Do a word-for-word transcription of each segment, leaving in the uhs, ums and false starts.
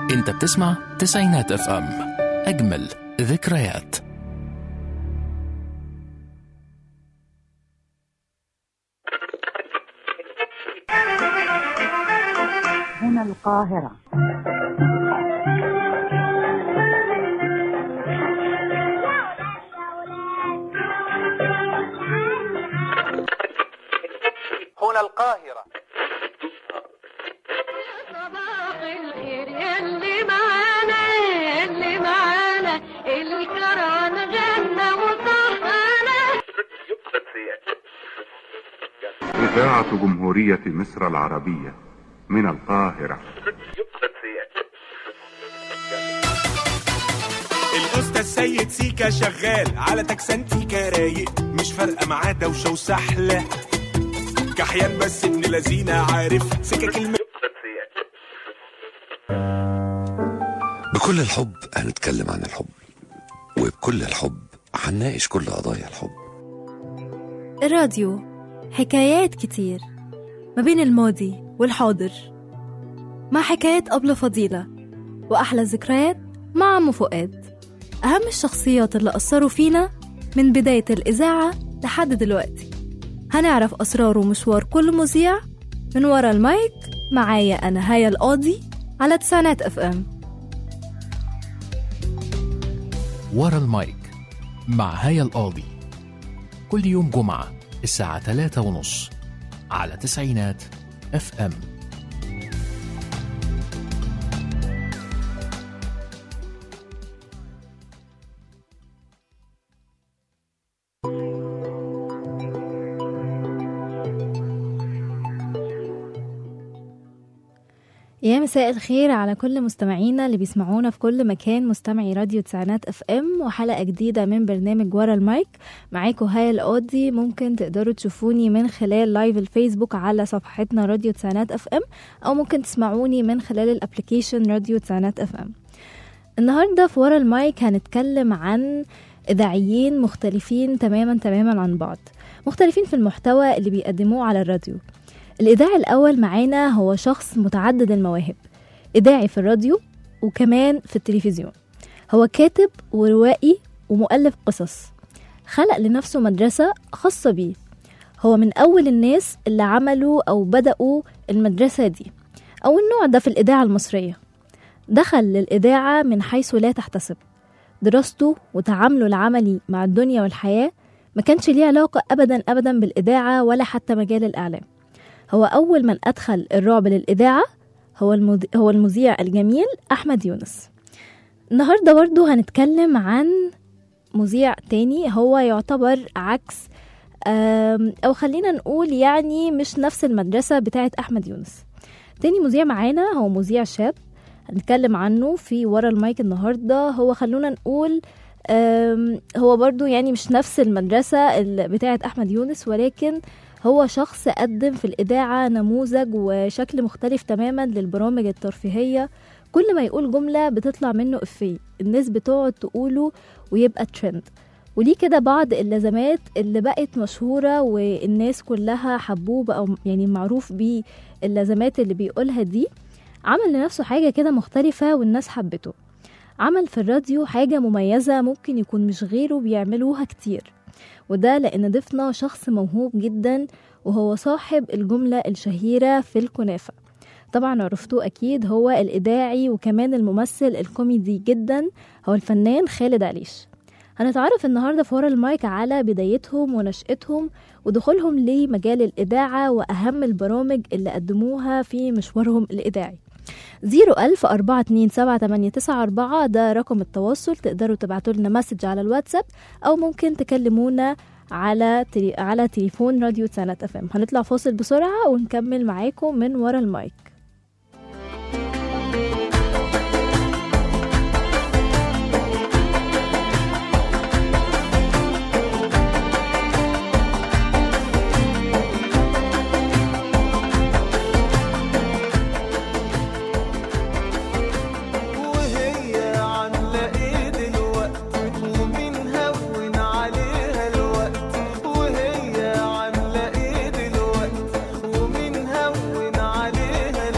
انت بتسمع تسعينات اف ام، اجمل ذكريات. هنا القاهرة. هنا القاهرة. صباح الخير يلي معانا يلي معانا الكران غنى وصحانا. إذاعة جمهورية مصر العربية من القاهرة. الأستاذ سيد سيكا شغال على تكسنتيكا رايق، مش فارقة معاه دوشة وسحلة، كحيان بس ابن لذينة عارف سكك الم... بكل الحب هنتكلم عن الحب، وبكل الحب هنناقش كل قضايا الحب. الراديو حكايات كتير ما بين الماضي والحاضر، مع حكايات أبلة فضيلة وأحلى ذكريات مع عم فؤاد، أهم الشخصيات اللي أثروا فينا من بداية الإذاعة لحد دلوقتي. هنعرف أسرار ومشوار كل مذيع من ورا المايك. معايا أنا هيا القاضي على تسعينات اف ام. ورا المايك مع هيا القاضي، كل يوم جمعة الساعة ثلاثة ونص على تسعينات اف ام. يا مساء الخير على كل مستمعينا اللي بيسمعونا في كل مكان، مستمعي راديو تسعينات اف ام، وحلقة جديدة من برنامج ورا المايك. معاكم هيا القاضي. ممكن تقدروا تشوفوني من خلال لايف الفيسبوك على صفحتنا راديو تسعينات اف ام، او ممكن تسمعوني من خلال الابليكيشن راديو تسعينات اف ام. النهاردة في ورا المايك هنتكلم عن إذاعيين مختلفين تماما تماما عن بعض، مختلفين في المحتوى اللي بيقدموه على الراديو. الإذاعي الأول معانا هو شخص متعدد المواهب، إذاعي في الراديو وكمان في التلفزيون. هو كاتب وروائي ومؤلف قصص، خلق لنفسه مدرسة خاصة بيه. هو من أول الناس اللي عملوا أو بدأوا المدرسة دي أو النوع ده في الإذاعة المصرية. دخل للإذاعة من حيث لا تحتسب. دراسته وتعامله العملي مع الدنيا والحياة ما كانش ليه علاقة أبدا أبدا بالإذاعة ولا حتى مجال الإعلام. هو أول من أدخل الرعب للإذاعة هو المذ... هو المذيع الجميل أحمد يونس. النهاردة برضو هنتكلم عن مذيع تاني هو يعتبر عكس أو خلينا نقول يعني مش نفس المدرسة بتاعت أحمد يونس. تاني مذيع معانا هو مذيع شاب، هنتكلم عنه في ورا المايك النهاردة. هو خلونا نقول هو برضو يعني مش نفس المدرسة بتاعت أحمد يونس، ولكن هو شخص قدم في الإذاعة نموذج وشكل مختلف تماما للبرامج الترفيهية. كل ما يقول جملة بتطلع منه إفيه، الناس بتقعد تقوله ويبقى ترند. وليه كده بعض اللازمات اللي بقت مشهورة والناس كلها حبوه بقى، يعني معروف بيه اللازمات اللي بيقولها دي. عمل لنفسه حاجة كده مختلفة والناس حبته. عمل في الراديو حاجة مميزة ممكن يكون مش غيره بيعملوها كتير، وده لأن ضفنا شخص موهوب جدا، وهو صاحب الجملة الشهيرة في الكنافة. طبعا عرفتوه أكيد، هو الإذاعي وكمان الممثل الكوميدي جدا، هو الفنان خالد عليش. هنتعرف النهاردة في ورا المايك على بدايتهم ونشأتهم ودخولهم لمجال الإذاعة وأهم البرامج اللي قدموها في مشوارهم الإذاعي. زيرو ألف أربعة اتنين سبعة تمانية تسعة أربعة ده رقم التواصل، تقدروا تبعتوا لنا مسج على الواتساب، أو ممكن تكلمونا على تلي... على تليفون راديو تسعينات اف ام. هنطلع فاصل بسرعة ونكمل معاكم من ورا المايك. وهي عاملة ايه دلوقتي، ومين هون عليها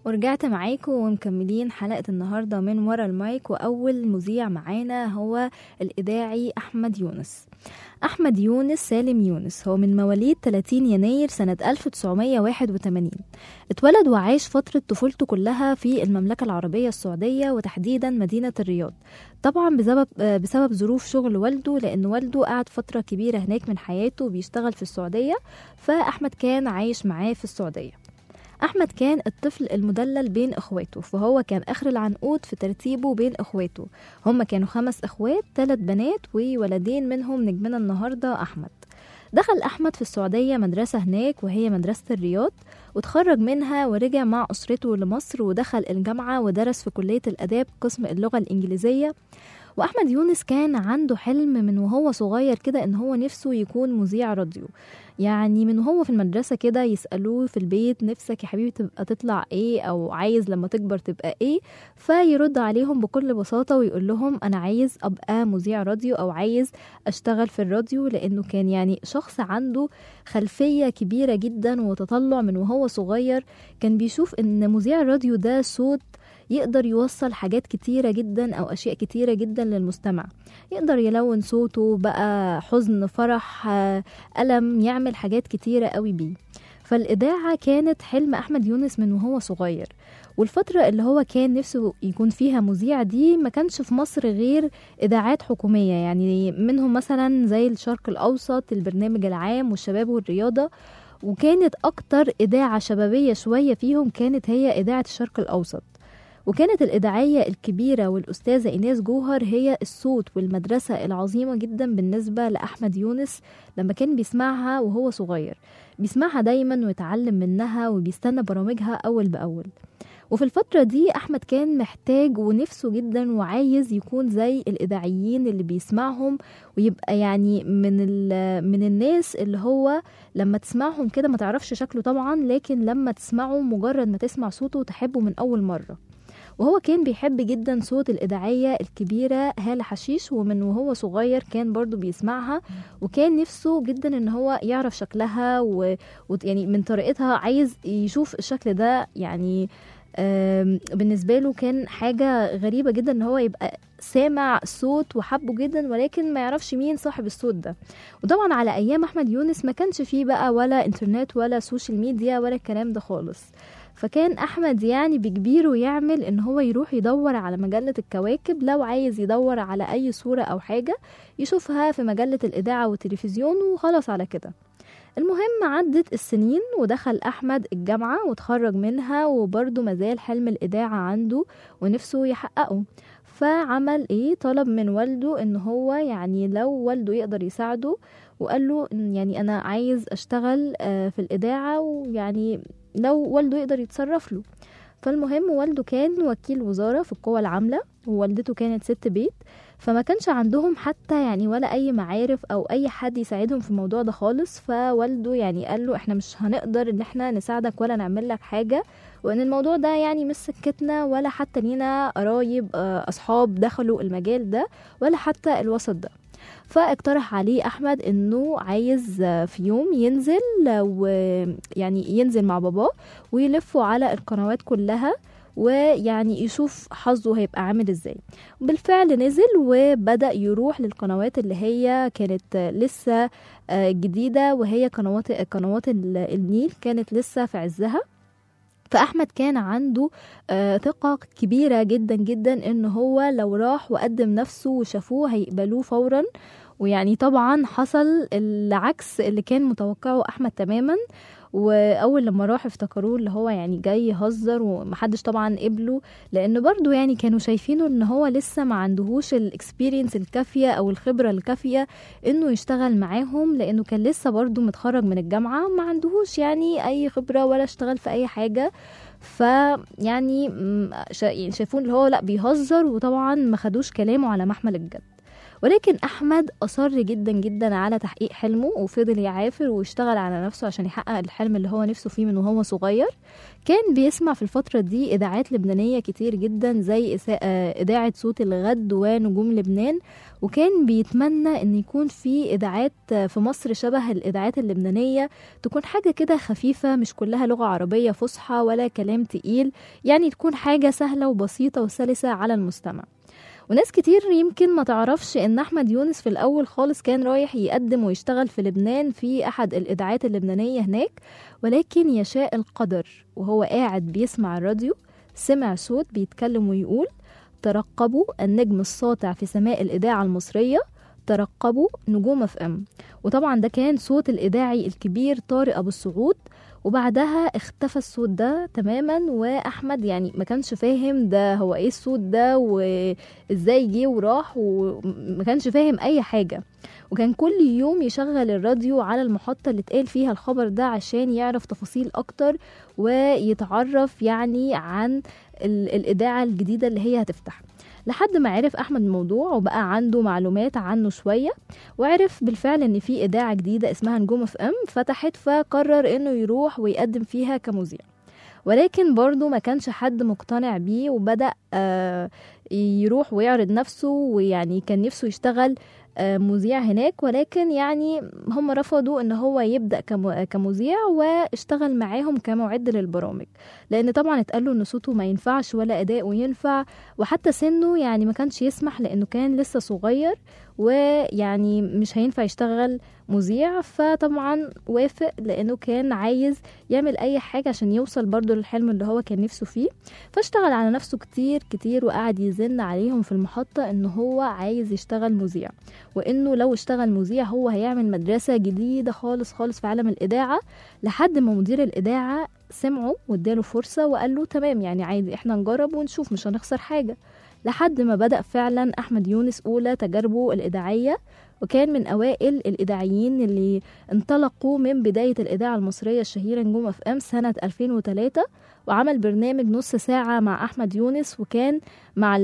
ورجعت معاكم ومكملين حلقة النهاردة من ورا المايك. وأول مذيع معانا هو الإذاعي أحمد يونس. أحمد يونس سالم يونس هو من مواليد ثلاثين يناير سنة ألف وتسعمية وواحد وثمانين. اتولد وعاش فترة طفولته كلها في المملكة العربية السعودية وتحديدا مدينة الرياض، طبعا بسبب بسبب ظروف شغل والده، لأن والده قعد فترة كبيرة هناك من حياته بيشتغل في السعودية، فأحمد كان عايش معاه في السعودية. أحمد كان الطفل المدلل بين إخواته، فهو كان آخر العنقود في ترتيبه بين إخواته. هم كانوا خمس إخوات، ثلاث بنات وولدين منهم نجمنا النهاردة أحمد. دخل أحمد في السعودية مدرسة هناك وهي مدرسة الرياض، وتخرج منها ورجع مع أسرته لمصر ودخل الجامعة ودرس في كلية الآداب قسم اللغة الإنجليزية. وأحمد يونس كان عنده حلم من وهو صغير كده إن هو نفسه يكون مذيع راديو. يعني من وهو في المدرسة كده يسألوه في البيت نفسك يا حبيبي تبقى تطلع ايه، أو عايز لما تكبر تبقى ايه، فيرد عليهم بكل بساطة ويقول لهم أنا عايز أبقى مذيع راديو أو عايز أشتغل في الراديو، لأنه كان يعني شخص عنده خلفية كبيرة جدا وتطلع من وهو صغير. كان بيشوف إن مذيع الراديو ده صوت يقدر يوصل حاجات كتيرة جدا أو أشياء كتيرة جدا للمستمع، يقدر يلون صوته بقى حزن فرح ألم، يعمل حاجات كتيرة قوي بيه. فالإذاعة كانت حلم أحمد يونس من وهو صغير. والفترة اللي هو كان نفسه يكون فيها مذيع دي ما كانش في مصر غير إذاعات حكومية، يعني منهم مثلا زي الشرق الأوسط، البرنامج العام والشباب والرياضة. وكانت أكتر إذاعة شبابية شوية فيهم كانت هي إذاعة الشرق الأوسط. وكانت الإذاعية الكبيرة والأستاذة إيناس جوهر هي الصوت والمدرسة العظيمة جدا بالنسبة لأحمد يونس لما كان بيسمعها وهو صغير. بيسمعها دايما ويتعلم منها وبيستنى برامجها أول بأول. وفي الفترة دي أحمد كان محتاج ونفسه جدا وعايز يكون زي الإذاعيين اللي بيسمعهم، ويبقى يعني من, من الناس اللي هو لما تسمعهم كده ما تعرفش شكله طبعا، لكن لما تسمعه مجرد ما تسمع صوته تحبه من أول مرة. وهو كان بيحب جدا صوت الإذاعية الكبيرة هالة حشيش، ومن وهو صغير كان برضو بيسمعها، وكان نفسه جدا ان هو يعرف شكلها و... و... يعني من طريقتها عايز يشوف الشكل ده. يعني بالنسبة له كان حاجة غريبة جدا ان هو يبقى سامع صوت وحبه جدا ولكن ما يعرفش مين صاحب الصوت ده. وطبعا على ايام احمد يونس ما كانش فيه بقى ولا انترنت ولا سوشيال ميديا ولا الكلام ده خالص. فكان احمد يعني بكبيره يعمل ان هو يروح يدور على مجلة الكواكب، لو عايز يدور على اي صورة او حاجة يشوفها في مجلة الاذاعة والتلفزيون وخلاص على كده. المهم عدت السنين ودخل أحمد الجامعة وتخرج منها، وبرضه مازال حلم الإذاعة عنده ونفسه يحققه. فعمل إيه؟ طلب من والده إن هو يعني لو والده يقدر يساعده، وقال له يعني أنا عايز أشتغل في الإذاعة، ويعني لو والده يقدر يتصرف له. فالمهم والده كان وكيل وزارة في القوى العاملة، ووالدته كانت ست بيت، فما كانش عندهم حتى يعني ولا أي معارف أو أي حد يساعدهم في الموضوع ده خالص. فوالده يعني قال له إحنا مش هنقدر إن إحنا نساعدك ولا نعمل لك حاجة، وإن الموضوع ده يعني مش سكتنا، ولا حتى لينا قرايب أصحاب دخلوا المجال ده ولا حتى الوسط ده. فاقترح عليه أحمد إنه عايز في يوم ينزل، ويعني ينزل مع باباه ويلفوا على القنوات كلها، ويعني يشوف حظه هيبقى عامل ازاي. بالفعل نزل وبدأ يروح للقنوات اللي هي كانت لسه جديدة، وهي قنوات قنوات النيل كانت لسه في عزها. فأحمد كان عنده آه ثقة كبيرة جدا جدا إن هو لو راح وقدم نفسه وشافوه هيقبلوه فورا. ويعني طبعا حصل العكس اللي كان متوقعه أحمد تماما. واول لما راح افتكروه اللي هو يعني جاي يهزر، ومحدش طبعا قبله، لان برضو يعني كانوا شايفينه ان هو لسه ما عندهوش الاكسبيرينس الكافية او الخبرة الكافية انه يشتغل معاهم، لانه كان لسه برضو متخرج من الجامعة، ما عندهوش يعني اي خبرة ولا اشتغل في اي حاجة. فيعني شايفون اللي هو لا بيهزر، وطبعا ما خدوش كلامه على محمل الجد. ولكن أحمد أصر جدا جدا على تحقيق حلمه، وفضل يعافر ويشتغل على نفسه عشان يحقق الحلم اللي هو نفسه فيه من وهو صغير. كان بيسمع في الفترة دي إذاعات لبنانية كتير جدا زي إذاعة صوت الغد ونجوم لبنان، وكان بيتمنى أن يكون في إذاعات في مصر شبه الإذاعات اللبنانية، تكون حاجة كده خفيفة مش كلها لغة عربية فصحى ولا كلام تقيل، يعني تكون حاجة سهلة وبسيطة وسلسة على المستمع. وناس كتير يمكن ما تعرفش ان احمد يونس في الاول خالص كان رايح يقدم ويشتغل في لبنان في احد الاذاعات اللبنانية هناك، ولكن يشاء القدر وهو قاعد بيسمع الراديو سمع صوت بيتكلم ويقول: ترقبوا النجم الساطع في سماء الإذاعة المصرية، ترقبوا نجوم اف ام. وطبعا ده كان صوت الإذاعي الكبير طارق أبو السعود. وبعدها اختفى الصوت ده تماما، واحمد يعني ما كانش فاهم ده هو ايه الصوت ده وازاي جه وراح، وما كانش فاهم اي حاجة. وكان كل يوم يشغل الراديو على المحطة اللي اتقال فيها الخبر ده عشان يعرف تفاصيل اكتر ويتعرف يعني عن الإذاعة الجديدة اللي هي هتفتح، لحد ما عرف أحمد الموضوع وبقى عنده معلومات عنه شوية، وعرف بالفعل ان في إذاعة جديدة اسمها نجوم اف ام فتحت، فقرر انه يروح ويقدم فيها كمذيع. ولكن برضو ما كانش حد مقتنع بيه، وبدأ آه يروح ويعرض نفسه، ويعني كان نفسه يشتغل مذيع هناك، ولكن يعني هم رفضوا ان هو يبدأ كمذيع واشتغل معاهم كمعد للبرامج، لان طبعا اتقال له ان صوته ما ينفعش ولا اداؤه ينفع، وحتى سنه يعني ما كانش يسمح لانه كان لسه صغير ويعني مش هينفع يشتغل مذيع. فطبعا وافق لانه كان عايز يعمل اي حاجة عشان يوصل برضو للحلم اللي هو كان نفسه فيه. فاشتغل على نفسه كتير كتير وقعد يزن عليهم في المحطة انه هو عايز يشتغل مذيع، وانه لو اشتغل مذيع هو هيعمل مدرسة جديدة خالص خالص في عالم الإذاعة، لحد ما مدير الإذاعة سمعه واداله فرصة وقال له تمام يعني عادي احنا نجرب ونشوف مش هنخسر حاجة. لحد ما بدأ فعلا أحمد يونس أولى تجاربه الإذاعية، وكان من أوائل الإذاعيين اللي انطلقوا من بداية الإذاعة المصرية الشهيرة نجوم اف ام سنة ألفين وثلاثة، وعمل برنامج نص ساعة مع أحمد يونس وكان مع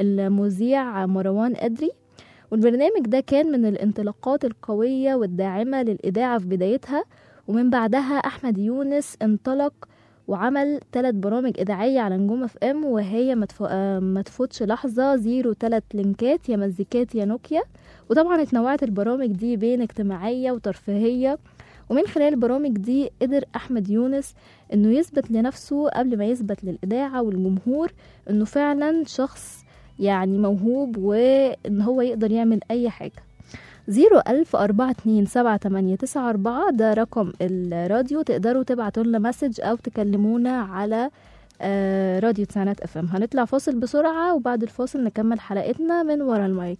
المذيع مروان أدري. والبرنامج ده كان من الانطلاقات القوية والداعمة للإذاعة في بدايتها. ومن بعدها أحمد يونس انطلق وعمل ثلاث برامج إذاعية على نجوم اف ام، وهي ما تفوتش لحظة، زيرو، ثلاث لينكات، يا مزيكات يا نوكيا. وطبعا اتنوعت البرامج دي بين اجتماعية وترفيهية، ومن خلال البرامج دي قدر أحمد يونس انه يثبت لنفسه قبل ما يثبت للإذاعة والجمهور انه فعلا شخص يعني موهوب وان هو يقدر يعمل اي حاجة. زيرو ألف أربعة اتنين سبعة تمانية تسعة أربعة ده رقم الراديو، تقدروا تبعتوا لنا مسج أو تكلمونا على راديو تسعينات اف ام. هنطلع فاصل بسرعة وبعد الفاصل نكمل حلقتنا من ورا المايك.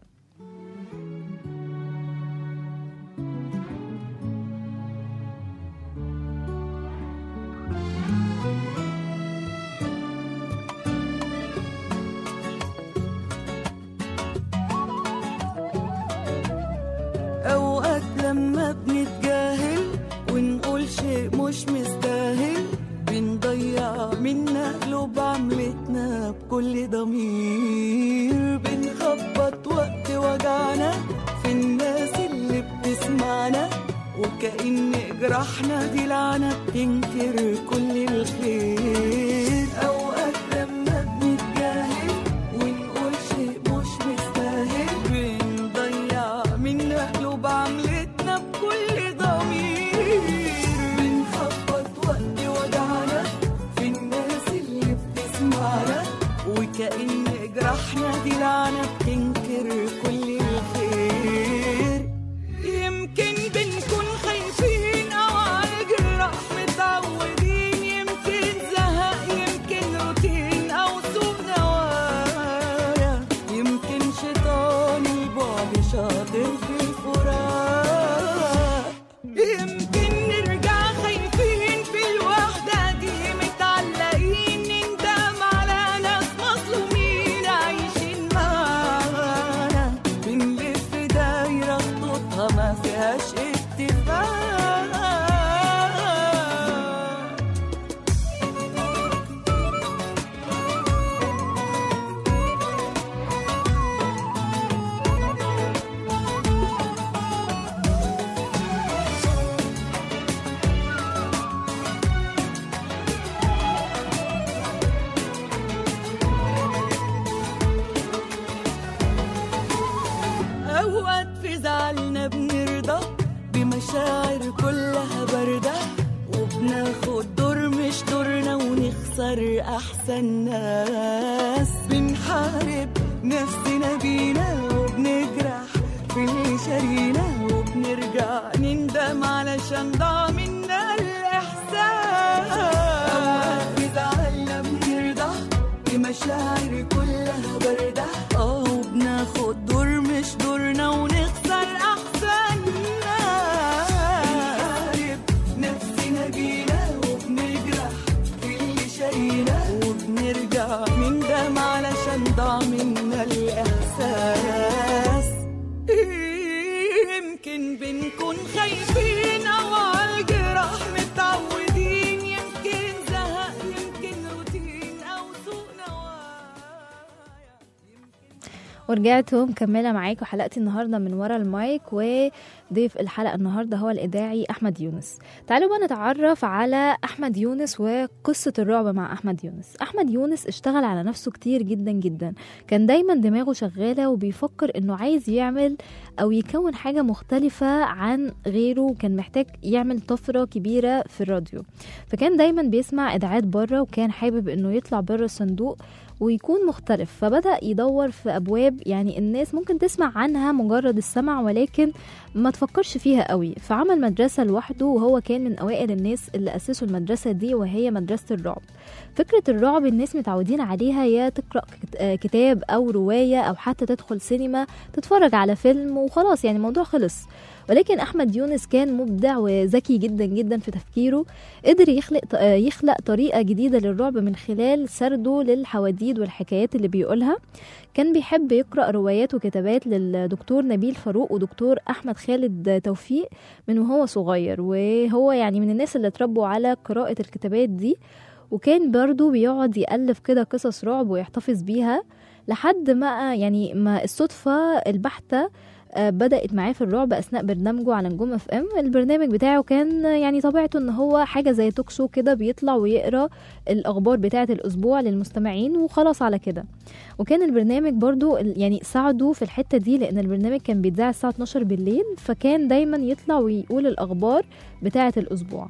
أوقات لما بنتجاهل ونقول شيء مش مستاهل، بنضيع منا قلوب عملتنا بكل ضمير، بنخبط وقت وجعنا في الناس اللي بتسمعنا، وكأن جراحنا دي لعنة بتنكر كل الخير. أوقات لما بنتجاهل ونقول شيء مش مستاهل، بنضيع منا قلوب عملتنا بكل ضمير، بنخبط وقت وجعنا في الناس اللي بتسمعنا، وكأن جراحنا دي لعنة بتنكر كل الخير. يمكن بنكون خايفين أو على الجراح متعودين، يمكن زهق يمكن روتين أو سوء نوايا، يمكن شيطان البعد شاطر في الفراق، يمكن نرجع خايفين في الوحدة دي متعلقين، نندم على ناس مظلومين عايشين معانا، نختار أحسن ناس. بنحارب نفسنا بينا وبنجرح في اللي شارينا، وبنرجع نندم علشان ضاع منا الإحساس. أوقات بزعلنا بنرضى بمشاعر كلها باردة، اه وبناخد دور مش دورنا ونخسر أحسن ناس. بنحارب نفسنا بينا وبنجرح في اللي شارينا، وبنرجع نندم علشان ضاع منا الإحساس. يمكن بنكون خايفين أو عالجراح متعودين، يمكن زهق يمكن روتين أو سوء نوايا. ورجعت مكملة معاكم حلقتي النهاردة من ورا المايك، وضيف الحلقة النهاردة هو الإذاعي أحمد يونس. تعالوا بقى نتعرف على أحمد يونس وقصة الرعب مع أحمد يونس. أحمد يونس اشتغل على نفسه كتير جدا جدا، كان دايما دماغه شغالة وبيفكر إنه عايز يعمل أو يكون حاجة مختلفة عن غيره، وكان محتاج يعمل طفرة كبيرة في الراديو. فكان دايما بيسمع إذاعات بره، وكان حابب إنه يطلع بره الصندوق ويكون مختلف. فبدأ يدور في أبواب يعني الناس ممكن تسمع عنها مجرد السمع ولكن ما تفكرش فيها قوي. فعمل مدرسة لوحده، وهو كان من أوائل الناس اللي أسسوا المدرسة دي، وهي مدرسة الرعب. فكرة الرعب الناس متعودين عليها، يا تقرأ كتاب أو رواية أو حتى تدخل سينما تتفرج على فيلم وخلاص، يعني الموضوع خلص. ولكن أحمد يونس كان مبدع وذكي جدا جدا في تفكيره، قدر يخلق يخلق طريقة جديدة للرعب من خلال سرده للحواديت والحكايات اللي بيقولها. كان بيحب يقرأ روايات وكتابات للدكتور نبيل فاروق ودكتور أحمد خالد توفيق من وهو صغير، وهو يعني من الناس اللي اتربوا على قراءة الكتابات دي. وكان برضو بيقعد يألف كده قصص رعب ويحتفظ بيها لحد ما يعني ما الصدفة البحتة بدأت معاه في الرعب أثناء برنامجه على نجوم اف ام. البرنامج بتاعه كان يعني طبيعته ان هو حاجة زي توك شو كده، بيطلع ويقرأ الأخبار بتاعة الأسبوع للمستمعين وخلاص على كده. وكان البرنامج برضو يعني ساعده في الحتة دي، لأن البرنامج كان بيتذاع الساعة اتناشر بالليل، فكان دايما يطلع ويقول الأخبار بتاعة الأسبوع.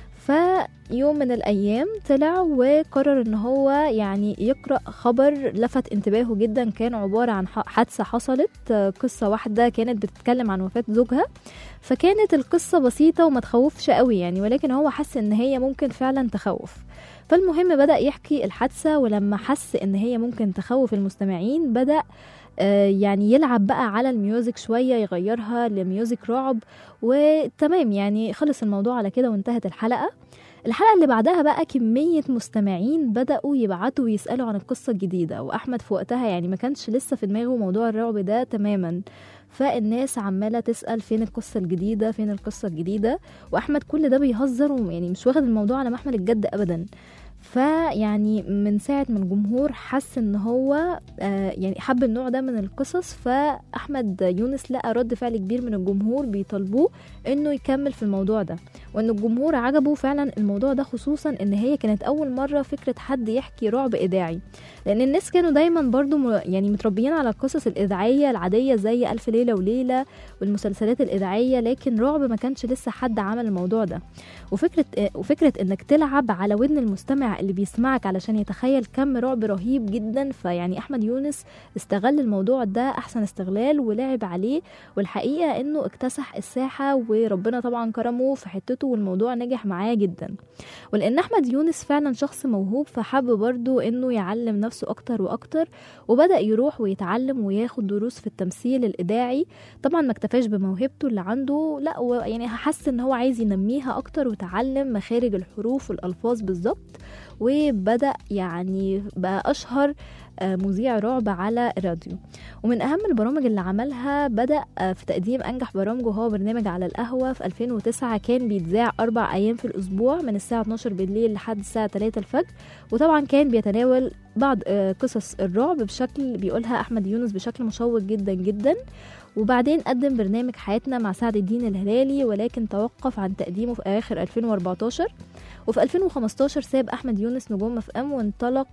فيوم من الأيام طلع وقرر ان هو يعني يقرأ خبر لفت انتباهه جدا، كان عبارة عن حادثة حصلت، قصة واحدة كانت بتتكلم عن وفاة زوجها. فكانت القصة بسيطة وما تخوفش قوي يعني، ولكن هو حس ان هي ممكن فعلا تخوف. فالمهم بدأ يحكي الحادثة، ولما حس ان هي ممكن تخوف المستمعين بدأ يعني يلعب بقى على الميوزك شوية، يغيرها لميوزك رعب، وتمام يعني خلص الموضوع على كده وانتهت الحلقة. الحلقة اللي بعدها بقى كمية مستمعين بدأوا يبعتوا ويسألوا عن القصة الجديدة، وأحمد في وقتها يعني ما كانش لسه في دماغه موضوع الرعب ده تماما. فالناس عمالة تسأل فين القصة الجديدة فين القصة الجديدة، وأحمد كل ده بيهزر ويعني مش واخد الموضوع على محمل الجد أبدا. فيعني من ساعة ما الجمهور حس ان هو آه يعني حب النوع ده من القصص، فأحمد يونس لقى رد فعل كبير من الجمهور بيطالبوه انه يكمل في الموضوع ده، وان الجمهور عجبه فعلا الموضوع ده، خصوصا ان هي كانت اول مرة فكرة حد يحكي رعب اذاعي، لان الناس كانوا دايما برضو يعني متربيين على القصص الاذاعية العادية زي ألف ليلة وليلة والمسلسلات الاذاعية، لكن رعب ما كانش لسه حد عمل الموضوع ده. وفكرة وفكرة انك تلعب على ودن المستمع اللي بيسمعك علشان يتخيل كم رعب رهيب جدا. فيعني أحمد يونس استغل الموضوع ده أحسن استغلال ولعب عليه، والحقيقة انه اكتسح الساحة وربنا طبعا كرمه في حتته والموضوع نجح معاه جدا. ولأن أحمد يونس فعلا شخص موهوب فحب برضو انه يعلم نفسه اكتر واكتر، وبدأ يروح ويتعلم وياخد دروس في التمثيل الإذاعي. طبعا ما اكتفاش بموهبته اللي عنده، لا يعني حس ان هو عايز ينميها اكتر وتعلم مخارج الحروف والألفاظ بالظبط، وبدأ يعني بقى أشهر مذيع رعب على الراديو. ومن أهم البرامج اللي عملها بدأ في تقديم أنجح برامجه هو برنامج على القهوة في ألفين وتسعة، كان بيتذاع أربع أيام في الأسبوع من الساعة اتناشر بالليل لحد الساعة تلاتة الفجر. وطبعا كان بيتناول بعض قصص الرعب بشكل بيقولها أحمد يونس بشكل مشوق جدا جدا. وبعدين قدم برنامج حياتنا مع سعد الدين الهلالي، ولكن توقف عن تقديمه في آخر ألفين وأربعتاشر. وفي ألفين وخمستاشر ساب أحمد يونس نجوم اف ام وانطلق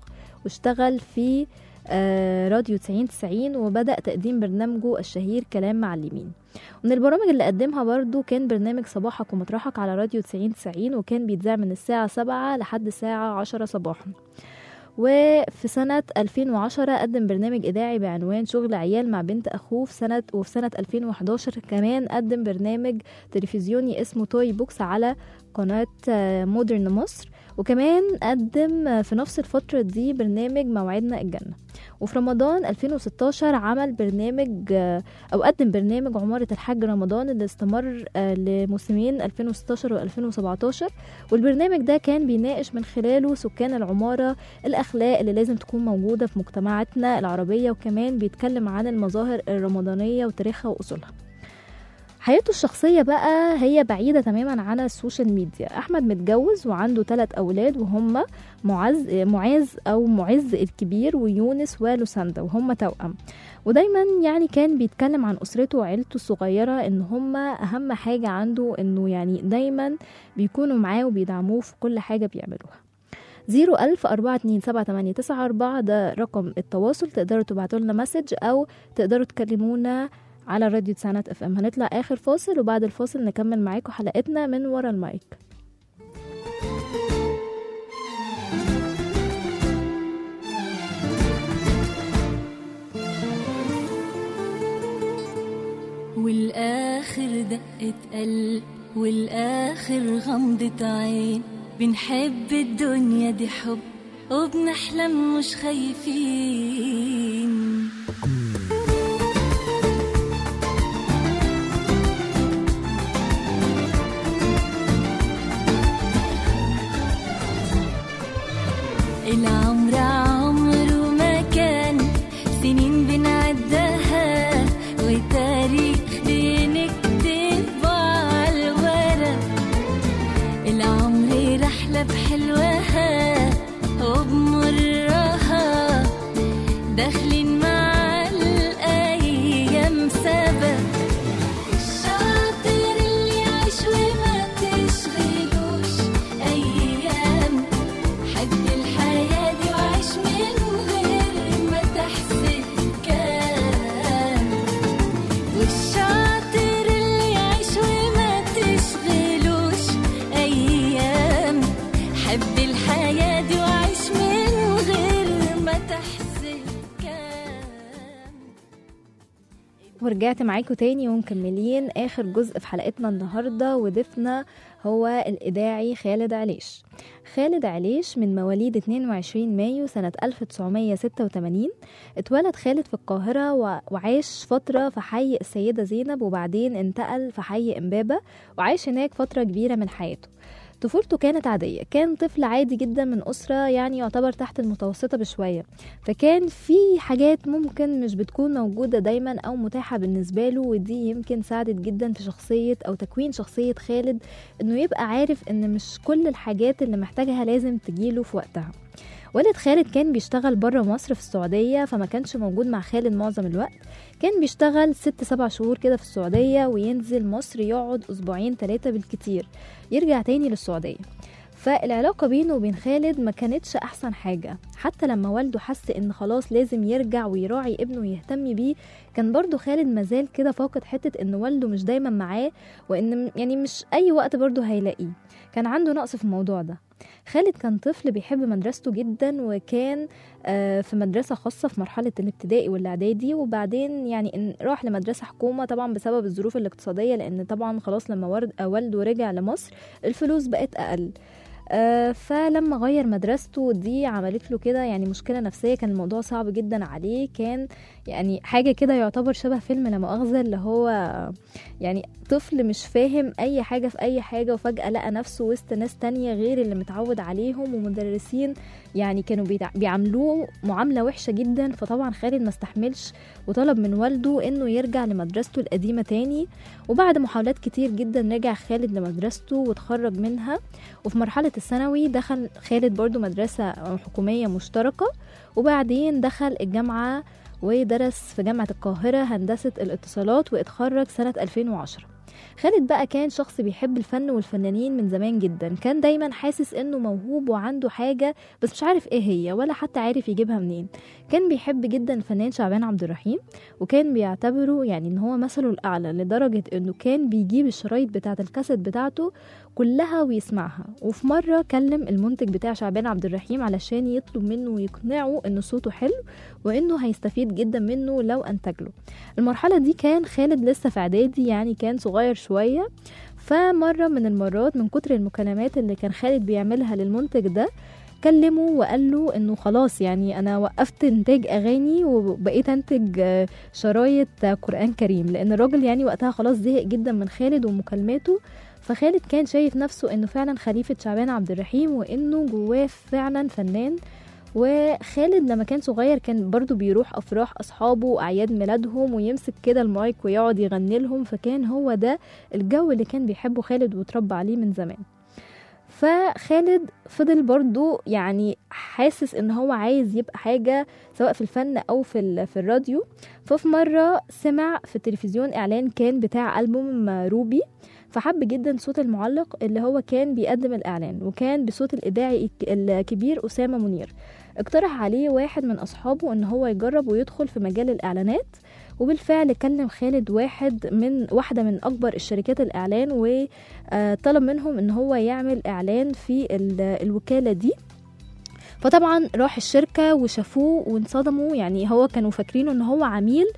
واشتغل في آه، راديو تسعين تسعين، وبدأ تقديم برنامجه الشهير كلام معلمين. ومن البرامج اللي قدمها برضو كان برنامج صباحك ومطرحك على راديو تسعين تسعين، وكان بيتذاع من الساعة سبعة لحد الساعة عشرة صباحا. وفي سنة ألفين وعشرة قدم برنامج إذاعي بعنوان شغل عيال مع بنت أخوه في سنة وفي سنة ألفين وحداشر كمان قدم برنامج تلفزيوني اسمه توي بوكس على قناة مودرن مصر. وكمان قدم في نفس الفترة دي برنامج موعدنا الجنة. وفي رمضان ألفين وستاشر عمل برنامج أو قدم برنامج عمارة الحاج رمضان اللي استمر لموسمين ألفين وستاشر وألفين وسبعتاشر. والبرنامج ده كان بيناقش من خلاله سكان العمارة الأخلاق اللي لازم تكون موجودة في مجتمعاتنا العربية، وكمان بيتكلم عن المظاهر الرمضانية وتاريخها وأصولها. حياته الشخصية بقى هي بعيدة تماما عن السوشيال ميديا. أحمد متجوز وعنده ثلاث أولاد، وهم معز معاذ أو معز الكبير ويونس ولوساندا، وهم توأم. ودايما يعني كان بيتكلم عن أسرته وعيلته الصغيرة إن هم أهم حاجة عنده، إنه يعني دايما بيكونوا معاه وبيدعموه في كل حاجة بيعملوها. زيرو ألف أربعة اتنين سبعة تمانية تسعة أربعة ده رقم التواصل، تقدروا تبعتوا لنا مسج أو تقدروا تكلمونا على راديو تسعينات اف ام. هنطلع اخر فاصل، وبعد الفاصل نكمل معاكم حلقتنا من ورا المايك. والاخر دقة قلب والاخر غمضة عين، بنحب الدنيا دي حب وبنحلم مش خايفين. العمر عمره ما كان سنين بنعدها، وتاريخ بنكتبه على الورق. العمر رحلة بحلوها وبمرها، داخلين مع الأيام سبق. الشاطر اللي يعيش وما تشغلوش أيام، حب الحياة دي وعيش من غير ما تحسب كام. والشاطر اللي يعيش وما تشغلوش أيام، حب الحياة دي وعيش من غير ما تحسب كام. ورجعت معاكم تاني ومكملين آخر جزء في حلقتنا النهاردة، وضيفنا هو الإذاعي خالد عليش. خالد عليش من مواليد اتنين وعشرين مايو سنة ألف وتسعمية ستة وتمانين. اتولد خالد في القاهرة وعاش فترة في حي السيدة زينب، وبعدين انتقل في حي إمبابة وعاش هناك فترة كبيرة من حياته. طفولته كانت عادية، كان طفل عادي جدا من أسرة يعني يعتبر تحت المتوسطة بشوية، فكان في حاجات ممكن مش بتكون موجودة دايما أو متاحة بالنسبة له، ودي يمكن ساعدت جدا في شخصية أو تكوين شخصية خالد، إنه يبقى عارف إن مش كل الحاجات اللي محتاجها لازم تجيله في وقتها. والد خالد كان بيشتغل برا مصر في السعودية، فما كانش موجود مع خالد معظم الوقت. كان بيشتغل ست سبع شهور كده في السعودية وينزل مصر يقعد أسبوعين ثلاثة بالكتير، يرجع تاني للسعودية. فالعلاقة بينه وبين خالد ما كانتش أحسن حاجة. حتى لما والده حس إن خلاص لازم يرجع ويراعي ابنه ويهتم بيه، كان برضو خالد مازال كده فاقد حتة إن والده مش دايما معاه، وإن يعني مش أي وقت برضو هيلاقيه. كان عنده نقص في الموضوع ده. خالد كان طفل بيحب مدرسته جدا، وكان في مدرسة خاصة في مرحلة الابتدائي والاعدادي، وبعدين يعني راح لمدرسة حكومة طبعا بسبب الظروف الاقتصادية، لأن طبعا خلاص لما والده رجع لمصر الفلوس بقت أقل. آه فلما غير مدرسته دي عملت له كده يعني مشكلة نفسية، كان الموضوع صعب جدا عليه. كان يعني حاجة كده يعتبر شبه فيلم لا مؤاخذة، اللي هو يعني طفل مش فاهم أي حاجة في أي حاجة، وفجأة لقى نفسه وسط ناس تانية غير اللي متعود عليهم، ومدرسين يعني كانوا بيعاملوه معاملة وحشة جدا. فطبعا خالد ما استحملش وطلب من والده إنه يرجع لمدرسته القديمة تاني. وبعد محاولات كتير جدا رجع خالد لمدرسته وتخرج منها. وفي مرحلة الثانوي دخل خالد برضو مدرسة حكومية مشتركة، وبعدين دخل الجامعة ودرس في جامعة القاهرة هندسة الاتصالات، واتخرج سنة ألفين وعشرة. خالد بقى كان شخص بيحب الفن والفنانين من زمان جدا، كان دايما حاسس انه موهوب وعنده حاجة بس مش عارف ايه هي ولا حتى عارف يجيبها منين. كان بيحب جدا الفنان شعبان عبد الرحيم، وكان بيعتبره يعني ان هو مثله الاعلى، لدرجة انه كان بيجيب الشرايط بتاعة الكاسيت بتاعته كلها ويسمعها. وفي مرة كلم المنتج بتاع شعبان عبد الرحيم علشان يطلب منه ويقنعه انه صوته حلو وانه هيستفيد جدا منه لو انتج له. المرحلة دي كان خالد لسه في اعدادي، يعني كان صغير شوية. فمرة من المرات من كتر المكالمات اللي كان خالد بيعملها للمنتج ده، كلمه وقال له انه خلاص يعني انا وقفت انتاج اغاني وبقيت انتج شرايط قرآن كريم، لان الراجل يعني وقتها خلاص زهق جدا من خالد ومكالماته. فخالد كان شايف نفسه انه فعلا خليفة شعبان عبد الرحيم وانه جواه فعلا فنان. وخالد لما كان صغير كان برضو بيروح افراح اصحابه واعياد ميلادهم ويمسك كده المايك ويقعد يغني لهم، فكان هو ده الجو اللي كان بيحبه خالد وتربى عليه من زمان. فخالد فضل برضو يعني حاسس ان هو عايز يبقى حاجة سواء في الفن او في, في الراديو. ففي مرة سمع في التلفزيون اعلان كان بتاع ألبوم روبي، فحب جدا صوت المعلق اللي هو كان بيقدم الإعلان، وكان بصوت الإذاعي الكبير أسامة منير. اقترح عليه واحد من أصحابه إن هو يجرب ويدخل في مجال الإعلانات، وبالفعل كلم خالد واحد من واحدة من أكبر الشركات الإعلان وطلب منهم إن هو يعمل إعلان في الوكالة دي. فطبعا راح الشركة وشافوه وانصدموا، يعني هو كانوا فاكرينه إن هو عميل،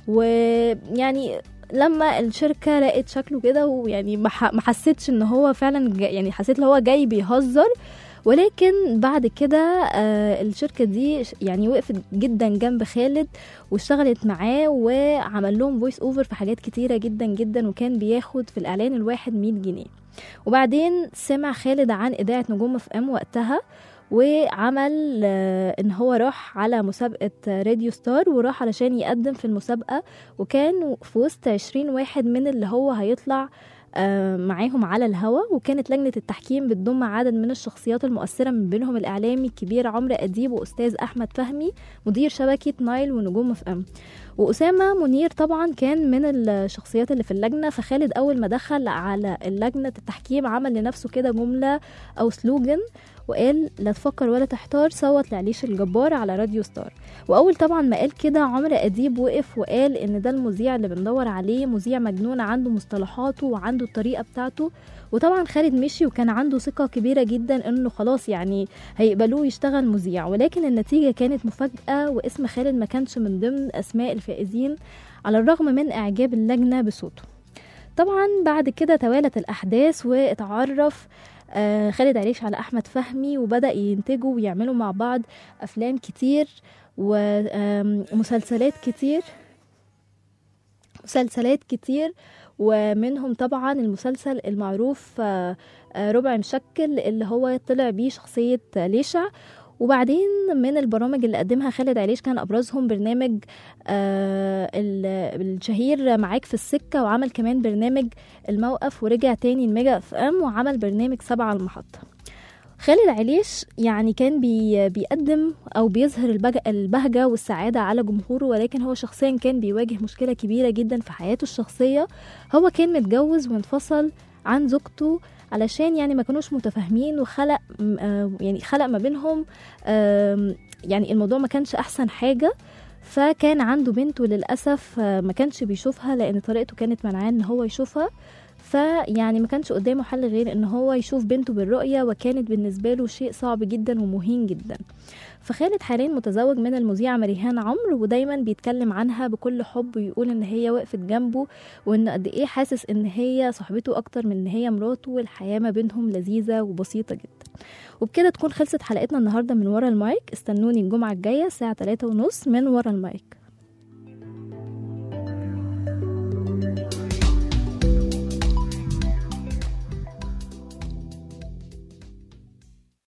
ويعني لما الشركة لقيت شكله كده ويعني ما حسيتش ان هو فعلا يعني حسيت ان هو جاي بيهزر. ولكن بعد كده آه الشركة دي يعني وقفت جدا جنب خالد واشتغلت معاه وعمل لهم فويس اوفر في حاجات كتيرة جدا جدا، وكان بياخد في الاعلان الواحد مية جنيه. وبعدين سمع خالد عن اذاعة نجوم اف ام وقتها، وعمل ان هو راح على مسابقة راديو ستار وراح علشان يقدم في المسابقة، وكان في وسط عشرين واحد من اللي هو هيطلع معاهم على الهوا. وكانت لجنة التحكيم بتضم عدد من الشخصيات المؤثرة، من بينهم الإعلامي الكبير عمرو أديب وأستاذ أحمد فهمي مدير شبكة نايل ونجوم اف ام، وأسامة منير طبعا كان من الشخصيات اللي في اللجنة. فخالد أول ما دخل على لجنة التحكيم عمل لنفسه كده جملة أو سلوجن وقال لا تفكر ولا تحتار، صوت لعليش الجبار على راديو ستار. واول طبعا ما قال كده عمرو اديب وقف وقال ان ده المذيع اللي بندور عليه، مذيع مجنون عنده مصطلحاته وعنده الطريقه بتاعته. وطبعا خالد مشي وكان عنده ثقه كبيره جدا انه خلاص يعني هيقبلوه يشتغل مذيع، ولكن النتيجه كانت مفاجاه واسم خالد ما كانش من ضمن اسماء الفائزين على الرغم من اعجاب اللجنه بصوته. طبعا بعد كده توالت الاحداث واتعرف آه خالد عليش على أحمد فهمي، وبدأ ينتجوا ويعملوا مع بعض أفلام كتير ومسلسلات كتير مسلسلات كتير ومنهم طبعا المسلسل المعروف آه ربع مشكل اللي هو طلع بيه شخصية ليشع. وبعدين من البرامج اللي قدمها خالد عليش كان أبرزهم برنامج آه الشهير معاك في السكة، وعمل كمان برنامج الموقف، ورجع تاني الميجا اف ام وعمل برنامج سبعة على المحطة. خالد عليش يعني كان بي بيقدم أو بيظهر البهجة والسعادة على جمهوره، ولكن هو شخصيا كان بيواجه مشكلة كبيرة جدا في حياته الشخصية. هو كان متجوز وانفصل عن زوجته علشان يعني ما كانوش متفاهمين، وخلق يعني خلق ما بينهم يعني الموضوع ما كانش احسن حاجة. فكان عنده بنت وللأسف ما كانش بيشوفها لان طريقته كانت منعاه ان هو يشوفها، فيعني ما كانش قدامه حل غير ان هو يشوف بنته بالرؤية، وكانت بالنسبة له شيء صعب جدا ومهين جدا. فخالد حاليا متزوج من المذيعة مريهان عمرو، ودايما بيتكلم عنها بكل حب ويقول ان هي وقفت جنبه وان قد ايه حاسس ان هي صاحبته اكتر من ان هي مراته، والحياة ما بينهم لذيذة وبسيطة جدا. وبكده تكون خلصت حلقتنا النهاردة من ورا المايك. استنوني الجمعة الجاية الساعة ثلاثة ونص من ورا المايك.